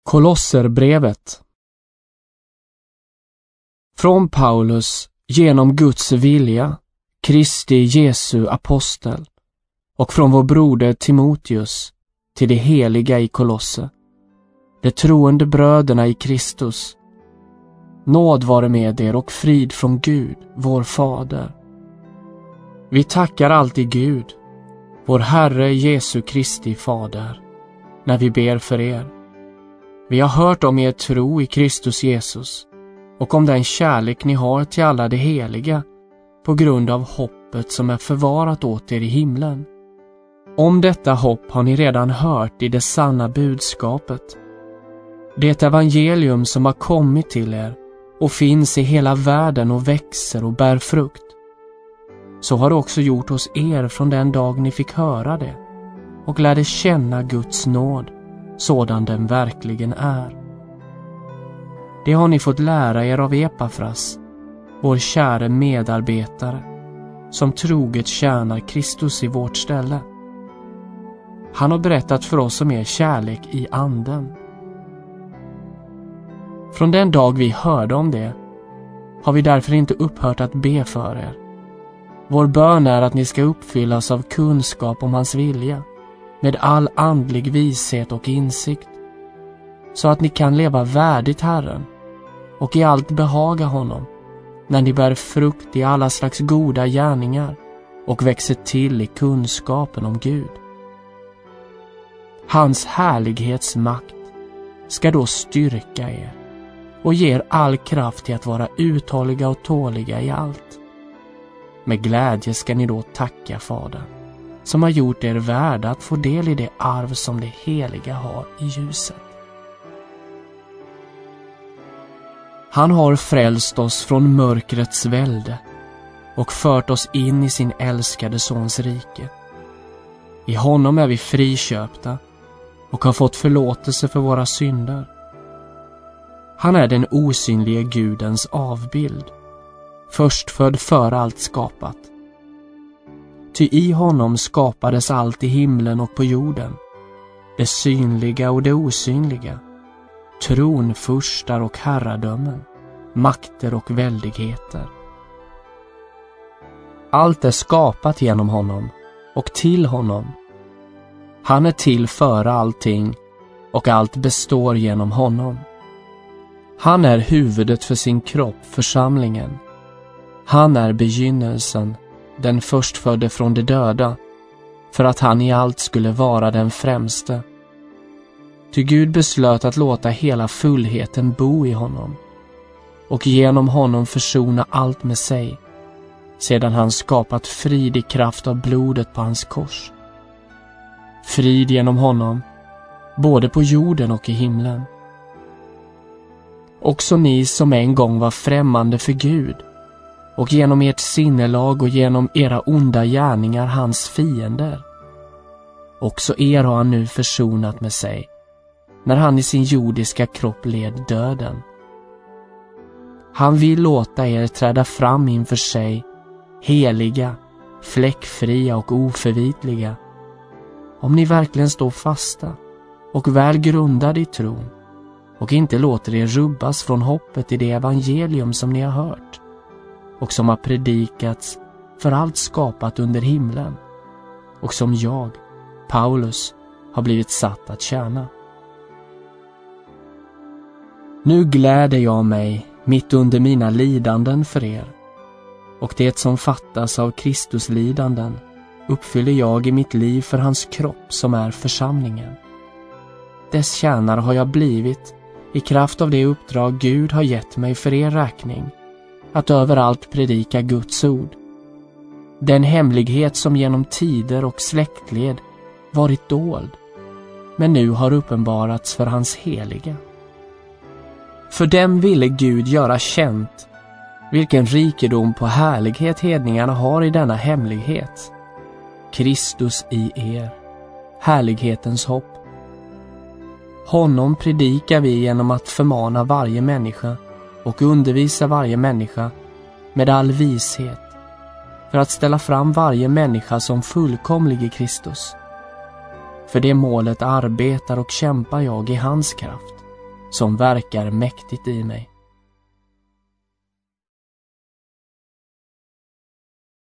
Kolosserbrevet. Från Paulus, genom Guds vilja, Kristi Jesu apostel, och från vår broder Timoteus till de heliga i Kolosse, de troende bröderna i Kristus. Nåd vare med er och frid från Gud, vår Fader. Vi tackar alltid Gud, vår Herre Jesu Kristi Fader, när vi ber för er. Vi har hört om er tro i Kristus Jesus och om den kärlek ni har till alla de heliga på grund av hoppet som är förvarat åt er i himlen. Om detta hopp har ni redan hört i det sanna budskapet, det evangelium som har kommit till er och finns i hela världen och växer och bär frukt. Så har det också gjort hos er från den dag ni fick höra det och lärde känna Guds nåd sådan den verkligen är. Det har ni fått lära er av Epafras, vår käre medarbetare, som troget tjänar Kristus i vårt ställe. Han har berättat för oss om er kärlek i anden. Från den dag vi hörde om det har vi därför inte upphört att be för er. Vår bön är att ni ska uppfyllas av kunskap om hans vilja, med all andlig vishet och insikt, så att ni kan leva värdigt Herren och i allt behaga honom, när ni bär frukt i alla slags goda gärningar och växer till i kunskapen om Gud. Hans härlighetsmakt ska då styrka er och ge er all kraft till att vara uthålliga och tåliga i allt. Med glädje ska ni då tacka Fadern, som har gjort er värda att få del i det arv som det heliga har i ljuset. Han har frälst oss från mörkrets välde och fört oss in i sin älskade sons rike. I honom är vi friköpta och har fått förlåtelse för våra synder. Han är den osynlige Gudens avbild, förstfödd för allt skapat. Ty i honom skapades allt i himlen och på jorden, det synliga och det osynliga, tronfurstar och herradömen, makter och väldigheter. Allt är skapat genom honom och till honom. Han är till före allting och allt består genom honom. Han är huvudet för sin kropp, församlingen. Han är begynnelsen, den förstfödde från de döda, för att han i allt skulle vara den främste. Ty Gud beslöt att låta hela fullheten bo i honom och genom honom försona allt med sig, sedan han skapat frid i kraft av blodet på hans kors. Frid genom honom, både på jorden och i himlen. Också ni som en gång var främmande för Gud och genom ert sinnelag och genom era onda gärningar hans fiender. Också er har han nu försonat med sig, när han i sin jordiska kropp led döden. Han vill låta er träda fram inför sig, heliga, fläckfria och oförvitliga, om ni verkligen står fasta och väl grundade i tron och inte låter er rubbas från hoppet i det evangelium som ni har hört och som har predikats för allt skapat under himlen och som jag, Paulus, har blivit satt att tjäna. Nu gläder jag mig mitt under mina lidanden för er, och det som fattas av Kristus lidanden uppfyller jag i mitt liv för hans kropp som är församlingen. Dess tjänare har jag blivit i kraft av det uppdrag Gud har gett mig för er räkning, att överallt predika Guds ord. Den hemlighet som genom tider och släktled varit dold, men nu har uppenbarats för hans heliga. För dem ville Gud göra känt vilken rikedom på härlighet hedningarna har i denna hemlighet. Kristus i er, härlighetens hopp. Honom predikar vi genom att förmana varje människa och undervisa varje människa med all vishet, för att ställa fram varje människa som fullkomlig i Kristus. För det målet arbetar och kämpar jag i hans kraft, som verkar mäktigt i mig.